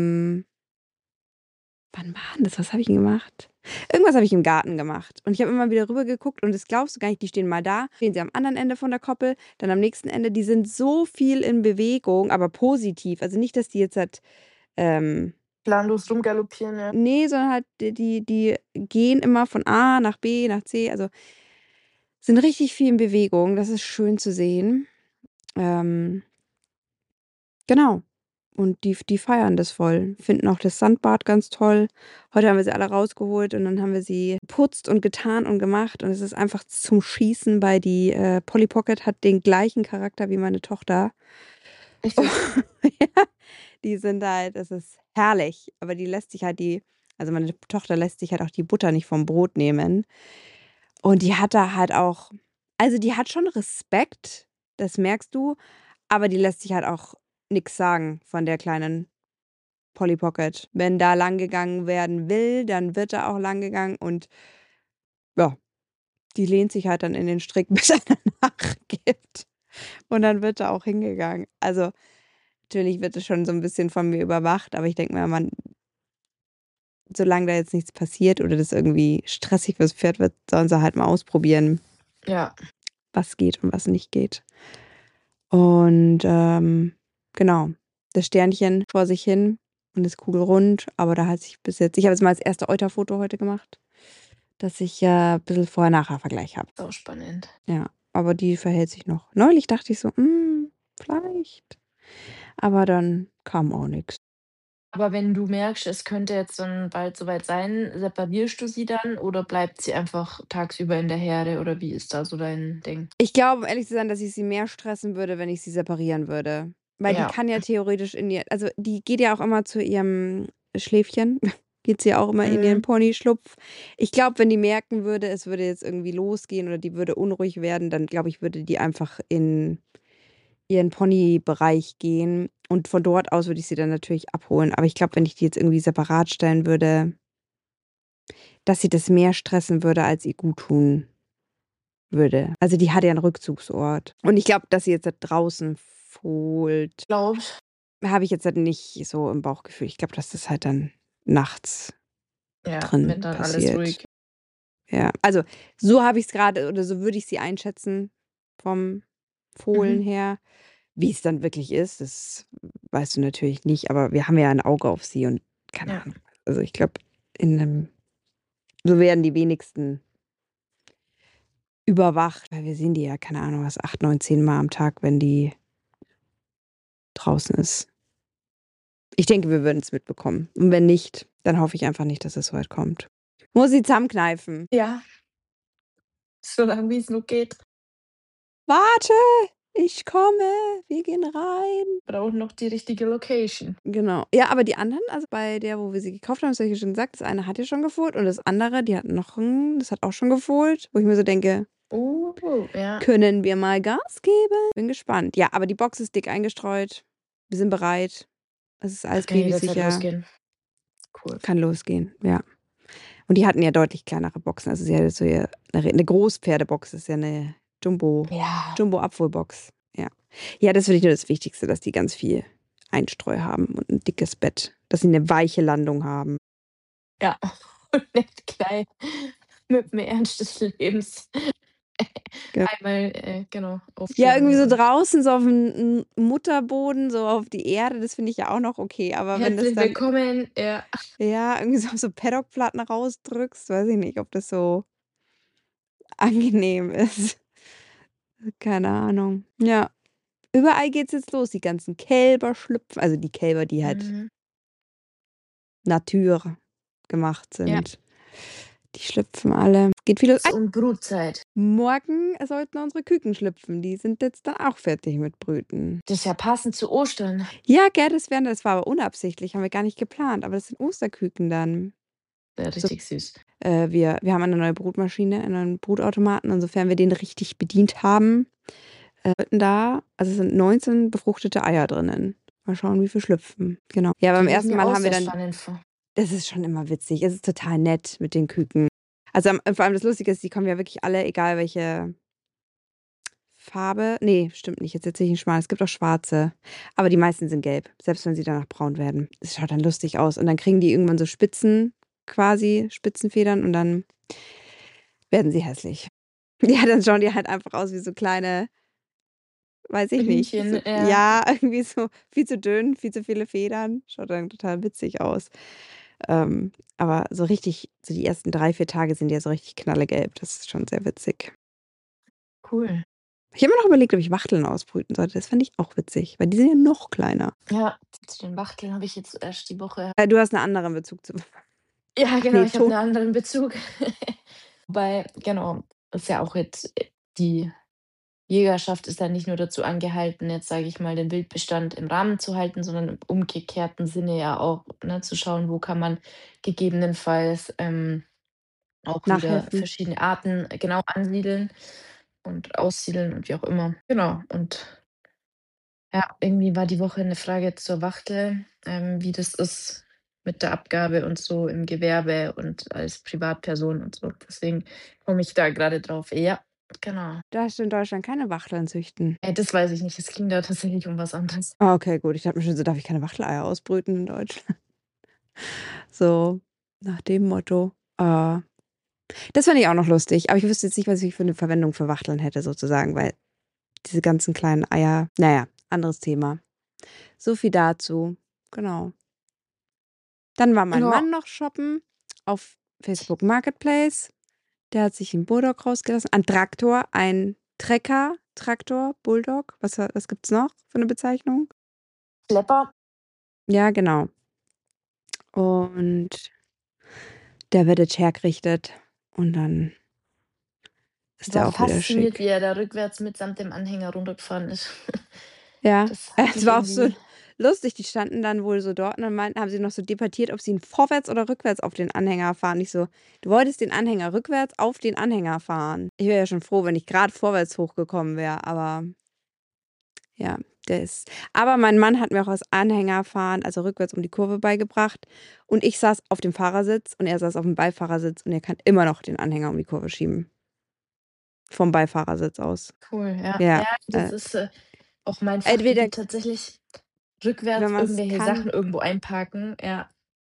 Speaker 1: wann war denn das? Was habe ich denn gemacht? Irgendwas habe ich im Garten gemacht. Und ich habe immer wieder rüber geguckt und das glaubst du gar nicht, die stehen mal da, stehen sie am anderen Ende von der Koppel, dann am nächsten Ende, die sind so viel in Bewegung, aber positiv. Also nicht, dass die jetzt halt, ähm,
Speaker 2: Planlos rumgaloppieren, ja.
Speaker 1: Ne, sondern halt die gehen immer von A nach B nach C, also sind richtig viel in Bewegung. Das ist schön zu sehen. Ähm, genau. Und die feiern das voll, finden auch das Sandbad ganz toll. Heute haben wir sie alle rausgeholt und dann haben wir sie geputzt und getan und gemacht und es ist einfach zum Schießen, weil die, Polly Pocket hat den gleichen Charakter wie meine Tochter.
Speaker 2: Echt jetzt?
Speaker 1: Ja, die sind halt das ist herrlich, aber die lässt sich halt also meine Tochter lässt sich halt auch die Butter nicht vom Brot nehmen. Und die hat da halt auch also, die hat schon Respekt, das merkst du, aber die lässt sich halt auch nix sagen von der kleinen Polly Pocket. Wenn da lang gegangen werden will, dann wird da auch lang gegangen und ja, die lehnt sich halt dann in den Strick, bis einer nachgibt und dann wird da auch hingegangen. Also, natürlich wird es schon so 'n bisschen von mir überwacht, aber ich denke mir, solange da jetzt nichts passiert oder das irgendwie stressig fürs Pferd wird, sollen sie halt mal ausprobieren,
Speaker 2: Ja.
Speaker 1: was geht und was nicht geht. Und, genau, das Sternchen vor sich hin und ist kugelrund, aber da hat sich bis jetzt ich habe jetzt mal das erste Euterfoto heute gemacht, dass ich, bisschen Vorher-Nachher-Vergleich habe.
Speaker 2: Sau spannend.
Speaker 1: Ja, aber die verhält sich noch. Neulich dachte ich so: vielleicht.“ Aber dann kam auch nix.
Speaker 2: Aber wenn du merkst, es könnte jetzt dann bald so weit sein, separierst du sie dann oder bleibt sie einfach tagsüber in der Herde oder wie ist da so dein Ding?
Speaker 1: Ich glaube, um ehrlich zu sein, dass ich sie mehr stressen würde, wenn ich sie separieren würde. Weil die
Speaker 2: Ja.
Speaker 1: kann ja theoretisch also, die geht ja auch immer zu ihrem Schläfchen geht sie ja auch immer in ihren
Speaker 2: Mhm.
Speaker 1: Ponyschlupf. Ich glaube, wenn die merken würde, es würde jetzt irgendwie losgehen oder die würde unruhig werden, dann glaube ich, würde die einfach in ihren Ponybereich gehen und von dort aus würde ich sie dann natürlich abholen. Aber ich glaube, wenn ich die jetzt irgendwie separat stellen würde, dass sie das mehr stressen würde, als ihr guttun würde. Also, die hat ja 'n Rückzugsort. Und ich glaube, dass sie jetzt da draußen fohlt,
Speaker 2: Glaubst
Speaker 1: habe ich jetzt halt nicht so im Bauchgefühl. Ich glaube, dass das halt dann nachts
Speaker 2: ja,
Speaker 1: drin
Speaker 2: wenn dann alles
Speaker 1: passiert.
Speaker 2: ruhig.
Speaker 1: Ja, also, so habe ich's grade oder so würde ich sie einschätzen vom Fohlen
Speaker 2: Mhm.
Speaker 1: her. Wie's dann wirklich ist, das weißt du natürlich nicht, aber wir haben ja 'n Auge auf sie und keine
Speaker 2: Ja.
Speaker 1: Ahnung. Also, ich glaube, in 'nem so werden die wenigsten überwacht, weil wir sehen die ja, keine Ahnung was, 8, 9, 10 Mal am Tag, wenn die draußen ist. Ich denke, wir würden's mitbekommen. Und wenn nicht, dann hoffe ich einfach nicht, dass es so weit kommt. Muss sie zusammenkneifen.
Speaker 2: Ja, so lang wie's nur geht.
Speaker 1: „Warte, ich komme, wir gehen rein.“
Speaker 2: Brauchen noch die richtige Location.
Speaker 1: Genau. Ja, aber die anderen, also bei der, wo wir sie gekauft haben, das habe ich ja schon gesagt, das eine hat ja schon gefohlt und das andere, die hat noch 'n das hat auch schon gefohlt, wo ich mir so denke:
Speaker 2: Ja.
Speaker 1: „Können wir mal Gas geben?“ Bin gespannt. Ja, aber die Box ist dick eingestreut. Wir sind bereit. Es ist alles
Speaker 2: Kann jederzeit
Speaker 1: babysicher.
Speaker 2: losgehen. Cool.
Speaker 1: Kann losgehen, ja. Und die hatten ja deutlich kleinere Boxen. Also, sie hatte so 'ne Großpferdebox, das ist ja 'ne
Speaker 2: Ja.
Speaker 1: Jumbo-Abholbox, ja. Ja, das finde ich nur das Wichtigste, dass die ganz viel Einstreu haben und 'n dickes Bett, dass sie 'ne weiche Landung haben.
Speaker 2: Ja. Und nicht gleich mit'm Ernst des Lebens
Speaker 1: Ge
Speaker 2: einmal, genau,
Speaker 1: Ja, irgendwie
Speaker 2: aufschlagen
Speaker 1: so
Speaker 2: und
Speaker 1: draußen, so auf'm Mutterboden, so auf die Erde, das finde ich ja auch noch okay, aber wenn das
Speaker 2: herzlich
Speaker 1: dann
Speaker 2: willkommen, ja.
Speaker 1: ja, irgendwie so auf so Paddockplatten rausdrückst, weiß ich nicht, ob das so angenehm ist. Keine Ahnung. Ja. Überall geht's jetzt los, die ganzen Kälber schlüpfen, also die Kälber, die halt
Speaker 2: Mhm.
Speaker 1: Natur gemacht
Speaker 2: Ja.
Speaker 1: sind. Die schlüpfen alle. Geht viel los.
Speaker 2: Und Brutzeit.
Speaker 1: Morgen sollten unsere Küken schlüpfen. Die sind jetzt dann auch fertig mit Brüten.
Speaker 2: Das ist ja passend zu Ostern.
Speaker 1: Ja, gell, das war aber unabsichtlich, haben wir gar nicht geplant, aber das sind Osterküken dann.
Speaker 2: Ja,
Speaker 1: So,
Speaker 2: richtig süß.
Speaker 1: wir haben eine neue Brutmaschine, einen neuen Brutautomaten. Insofern wir den richtig bedient haben, sollten da also es sind 19 befruchtete Eier drinnen. Mal schauen, wie viel schlüpfen. Genau. Ja, beim
Speaker 2: Stelle ich
Speaker 1: ersten
Speaker 2: mir
Speaker 1: Mal
Speaker 2: auch
Speaker 1: haben wir
Speaker 2: sehr
Speaker 1: dann
Speaker 2: spannend vor.
Speaker 1: das ist schon immer witzig. Es ist total nett mit den Küken. Also, vor allem das Lustige ist, die kommen ja wirklich alle, egal welche Farbe, ne, stimmt nicht, jetzt erzähle ich 'n Schmarrn. Es gibt auch schwarze, aber die meisten sind gelb, selbst wenn sie danach braun werden. Es schaut dann lustig aus und dann kriegen die irgendwann so Spitzen quasi, Spitzenfedern und dann werden sie hässlich. Ja, dann schauen die halt einfach aus wie so kleine weiß ich nicht. So,
Speaker 2: Hühnchen, ja.
Speaker 1: ja, irgendwie so viel zu dünn, viel zu viele Federn. Schaut dann total witzig aus. Aber so richtig, so die ersten 3, 4 Tage sind ja so richtig knallegelb. Das ist schon sehr witzig.
Speaker 2: Cool.
Speaker 1: Ich habe mir noch überlegt, ob ich Wachteln ausbrüten sollte. Das fand ich auch witzig, weil die sind ja noch kleiner.
Speaker 2: Ja, zu den Wachteln habe ich jetzt erst die Woche.
Speaker 1: Du hast einen anderen Bezug zu.
Speaker 2: Ja,
Speaker 1: Ach
Speaker 2: genau,
Speaker 1: nee,
Speaker 2: ich habe
Speaker 1: to
Speaker 2: 'nen anderen Bezug. Wobei, genau, ist ja auch jetzt die Jägerschaft ist ja nicht nur dazu angehalten, jetzt sage ich mal, den Wildbestand im Rahmen zu halten, sondern im umgekehrten Sinne ja auch, ne, zu schauen, wo kann man gegebenenfalls, auch wieder
Speaker 1: nachhelfen.
Speaker 2: verschiedene Arten genau ansiedeln und aussiedeln und wie auch immer. Genau, und ja, irgendwie war die Woche 'ne Frage zur Wachtel, wie das ist mit der Abgabe und so im Gewerbe und als Privatperson und so. Deswegen komme ich da grade drauf. Ja, genau.
Speaker 1: Darfst du in Deutschland keine Wachteln züchten?
Speaker 2: Das weiß ich nicht. Es ging da tatsächlich um was anderes.
Speaker 1: Ah, okay, gut. Ich dachte mir schon so: „Darf ich keine Wachteleier ausbrüten in Deutschland?“ So nach dem Motto. Das fand ich auch noch lustig, aber ich wüsste jetzt nicht, was ich für 'ne Verwendung für Wachteln hätte sozusagen, weil diese ganzen kleinen Eier na ja, anderes Thema. So viel dazu. Genau. Dann war mein
Speaker 2: Ja,
Speaker 1: Mann noch shoppen auf Facebook Marketplace. Der hat sich 'n Bulldog rausgelassen, ein Traktor, ein Trecker, Traktor, Bulldog. Was gibt's noch für 'ne Bezeichnung?
Speaker 2: Schlepper
Speaker 1: Ja, genau. Und der wird jetzt hergerichtet und dann ist
Speaker 2: war
Speaker 1: der auch wieder
Speaker 2: fasziniert, wie
Speaker 1: schick.
Speaker 2: er da rückwärts mitsamt dem Anhänger runtergefahren ist.
Speaker 1: Ja,
Speaker 2: Das hat
Speaker 1: es
Speaker 2: mich
Speaker 1: war auch so
Speaker 2: irgendwie
Speaker 1: lustig. Die standen dann wohl so dort und dann haben sie noch so debattiert, ob sie ihn vorwärts oder rückwärts auf den Anhänger fahren. Ich so: „Du wolltest den Anhänger rückwärts auf den Anhänger fahren.“ Ich wäre ja schon froh, wenn ich grad vorwärts hochgekommen wäre, aber ja, aber mein Mann hat mir auch das Anhängerfahren, also rückwärts um die Kurve beigebracht und ich saß auf dem Fahrersitz und er saß aufm Beifahrersitz und er kann immer noch den Anhänger um die Kurve schieben, vom Beifahrersitz aus.
Speaker 2: cool, ja.
Speaker 1: Ja,
Speaker 2: Ja, das ist, auch mein
Speaker 1: entweder
Speaker 2: Fachgebiet tatsächlich.
Speaker 1: wenn
Speaker 2: Rückwärts
Speaker 1: man's
Speaker 2: irgendwelche
Speaker 1: kann.
Speaker 2: Sachen irgendwo einparken, ja.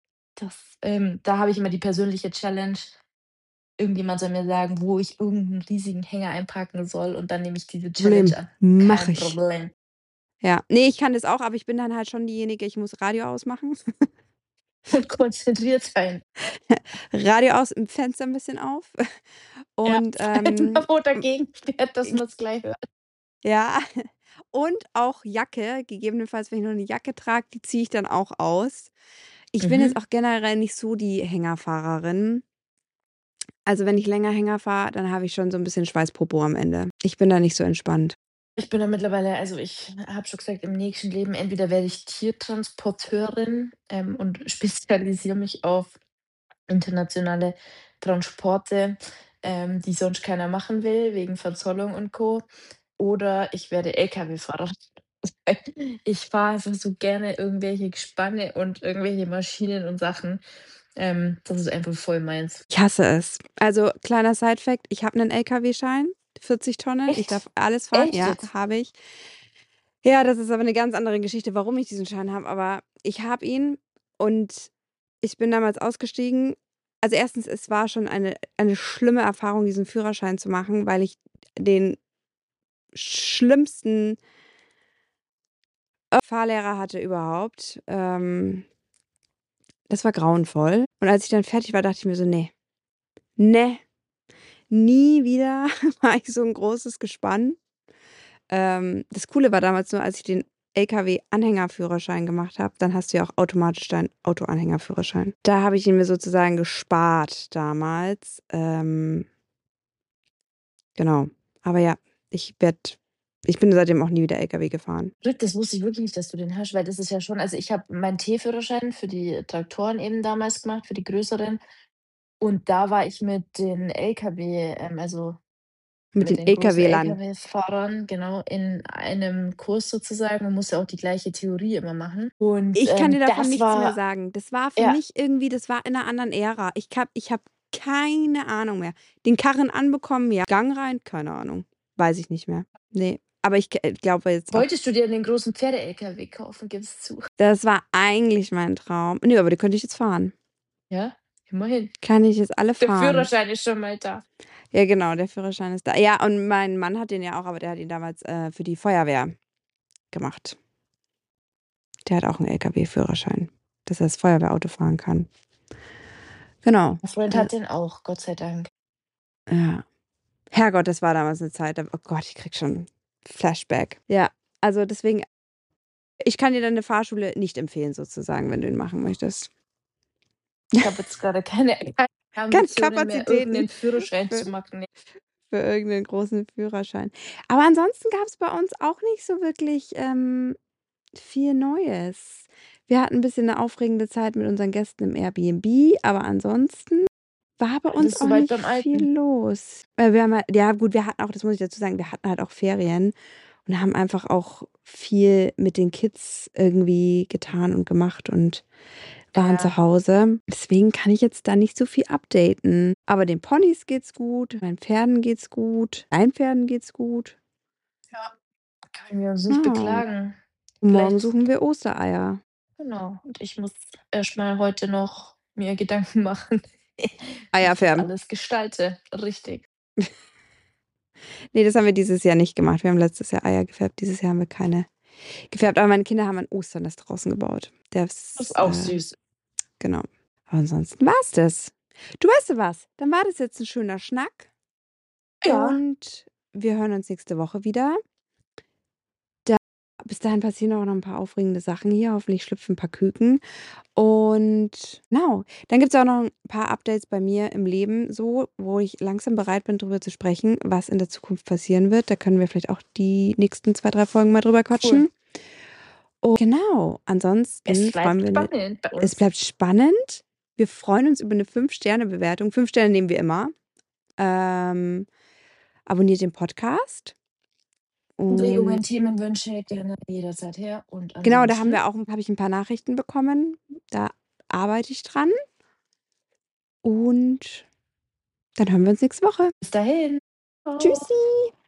Speaker 2: Da habe ich immer die persönliche Challenge. Irgendjemand soll mir sagen, wo ich irgend 'n riesigen Hänger einparken soll und dann nehme ich diese Challenge
Speaker 1: Problem,
Speaker 2: an.
Speaker 1: mache
Speaker 2: Kein
Speaker 1: ich.
Speaker 2: Problem.
Speaker 1: Ja. Ne, ich kann das auch, aber ich bin dann halt schon diejenige, ich muss Radio ausmachen.
Speaker 2: Und konzentriert sein.
Speaker 1: Radio aus, im Fenster 'n bisschen auf
Speaker 2: Ja,
Speaker 1: und,
Speaker 2: bravo dagegen fährt, dass man's gleich hört.
Speaker 1: ja, und auch Jacke, gegebenenfalls, wenn ich noch 'ne Jacke trage, die ziehe ich dann auch aus. Ich bin
Speaker 2: Mhm.
Speaker 1: jetzt auch generell nicht so die Hängerfahrerin. Also, wenn ich länger Hänger fahre, dann habe ich schon so 'n bisschen Schweißpopo am Ende. Ich bin da nicht so entspannt.
Speaker 2: Ich bin da mittlerweile also, ich habe schon gesagt, im nächsten Leben entweder werde ich Tiertransporteurin, und spezialisiere mich auf internationale Transporte, die sonst keiner machen will, wegen Verzollung und Co. Oder ich werde Lkw-Fahrerin. Ich fahre einfach so gerne irgendwelche Gespanne und irgendwelche Maschinen und Sachen. Das ist einfach voll meins.
Speaker 1: Ich hasse es. Also, kleiner Side-Fact, ich habe 'nen LKW-Schein, 40 Tonnen. Ich darf
Speaker 2: Echt?
Speaker 1: alles fahren.
Speaker 2: Echt
Speaker 1: Ja,
Speaker 2: jetzt?
Speaker 1: habe ich. Ja, das ist aber 'ne ganz andere Geschichte, warum ich diesen Schein habe, aber ich habe ihn und ich bin damals ausgestiegen. Also, erstens, es war schon eine schlimme Erfahrung, diesen Führerschein zu machen, weil ich den schlimmsten Fahrlehrer hatte überhaupt. Das war grauenvoll. Und als ich dann fertig war, dachte ich mir so: „Ne, ne, nie wieder fahre ich so 'n großes Gespann.“ Das Coole war damals nur, als ich den Lkw-Anhängerführerschein gemacht habe, dann hast du ja auch automatisch deinen Autoanhängerführerschein. Da habe ich ihn mir sozusagen gespart damals. Genau. Aber ja, ich bin seitdem auch nie wieder Lkw gefahren.
Speaker 2: Verrückt, das wusste ich wirklich nicht, dass du den hast, weil das ist ja schon also, ich habe meinen T-Führerschein für die Traktoren eben damals gemacht, für die größeren. Und da war ich mit den Lkw, also
Speaker 1: Mit
Speaker 2: mit
Speaker 1: den
Speaker 2: den großen
Speaker 1: Lkw-Lern.
Speaker 2: Lkw-Fahrern, genau, in einem Kurs sozusagen. Man muss ja auch die gleiche Theorie immer machen. Und,
Speaker 1: Ich kann dir davon
Speaker 2: das
Speaker 1: nichts mehr
Speaker 2: war
Speaker 1: sagen. Das war für
Speaker 2: ja,
Speaker 1: mich irgendwie, das war in 'ner anderen Ära. Ich habe keine Ahnung mehr. Den Karren anbekommen, ja. Gang rein, keine Ahnung. Weiß ich nicht mehr. Ne, aber ich glaube jetzt auch,
Speaker 2: wolltest du dir den großen Pferde-Lkw kaufen? Gib's zu.
Speaker 1: das war eigentlich mein Traum. Ne, aber den könnte ich jetzt fahren.
Speaker 2: Ja? Immerhin.
Speaker 1: Kann ich jetzt alle
Speaker 2: Der
Speaker 1: fahren.
Speaker 2: Führerschein ist schon mal da.
Speaker 1: Ja, genau, der Führerschein ist da. Ja, und mein Mann hat den ja auch, aber der hat ihn damals, für die Feuerwehr gemacht. Der hat auch 'n LKW-Führerschein, dass er das Feuerwehrauto fahren kann. Genau.
Speaker 2: Mein Freund hat den auch, Gott sei Dank.
Speaker 1: Ja. Herrgott, das war damals 'ne Zeit, da oh Gott, ich kriege schon Flashback. Ja, also deswegen ich kann dir deine Fahrschule nicht empfehlen sozusagen, wenn du ihn machen möchtest.
Speaker 2: Ich habe jetzt grade keine
Speaker 1: Keine
Speaker 2: Ambitionen mehr, irgend
Speaker 1: Kapazitäten
Speaker 2: 'nen Führerschein
Speaker 1: für
Speaker 2: zu machen, ne.
Speaker 1: für irgend 'nen großen Führerschein. Aber ansonsten gab's bei uns auch nicht so wirklich, viel Neues. Wir hatten 'n bisschen 'ne aufregende Zeit mit unseren Gästen im Airbnb, aber ansonsten war bei uns
Speaker 2: Alles so
Speaker 1: auch
Speaker 2: weit
Speaker 1: nicht
Speaker 2: beim
Speaker 1: viel
Speaker 2: Alten.
Speaker 1: los. Wir haben halt ja gut, wir hatten auch das muss ich dazu sagen, wir hatten halt auch Ferien und haben einfach auch viel mit den Kids irgendwie getan und gemacht und waren
Speaker 2: Ja,
Speaker 1: zu Hause. Deswegen kann ich jetzt da nicht so viel updaten. Aber den Ponys geht's gut, meinen Pferden geht's gut, deinen Pferden geht's gut.
Speaker 2: ja, können wir uns nicht
Speaker 1: Ja,
Speaker 2: beklagen.
Speaker 1: morgen
Speaker 2: Vielleicht
Speaker 1: suchen wir Ostereier.
Speaker 2: genau. Und ich muss erst mal heute noch mir Gedanken machen, wie
Speaker 1: Eier
Speaker 2: ich das
Speaker 1: färben.
Speaker 2: alles gestalte. Richtig.
Speaker 1: Ne, das haben wir dieses Jahr nicht gemacht. Wir haben letztes Jahr Eier gefärbt. Dieses Jahr haben wir keine gefärbt, aber meine Kinder haben ein Osternest draußen gebaut.
Speaker 2: Das
Speaker 1: Das,
Speaker 2: ist auch süß.
Speaker 1: genau. Aber ansonsten war's das. Du, weißt du was? Dann war das jetzt 'n schöner Schnack
Speaker 2: Ja,
Speaker 1: und wir hören uns nächste Woche wieder. Da bis dahin passieren auch noch 'n paar aufregende Sachen hier. Hoffentlich schlüpfen 'n paar Küken. Und genau, dann gibt's auch noch 'n paar Updates bei mir im Leben so, wo ich langsam bereit bin, drüber zu sprechen, was in der Zukunft passieren wird. Da können wir vielleicht auch die nächsten 2, 3 Folgen mal drüber
Speaker 2: cool.
Speaker 1: quatschen. Und genau,
Speaker 2: Es
Speaker 1: ansonsten freuen
Speaker 2: bleibt
Speaker 1: wir mi
Speaker 2: spannend bei
Speaker 1: es
Speaker 2: uns.
Speaker 1: bleibt spannend. Wir freuen uns über 'ne 5-Sterne-Bewertung. 5 Sterne nehmen wir immer. Ähm, abonniert den Podcast und
Speaker 2: Anregungen, Themenwünsche gerne jederzeit her und
Speaker 1: genau, da haben
Speaker 2: ansonsten
Speaker 1: wir auch habe ich 'n paar Nachrichten bekommen. Da arbeite ich dran und dann hören wir uns nächste Woche.
Speaker 2: bis dahin. Tschau.
Speaker 1: Tschüssi.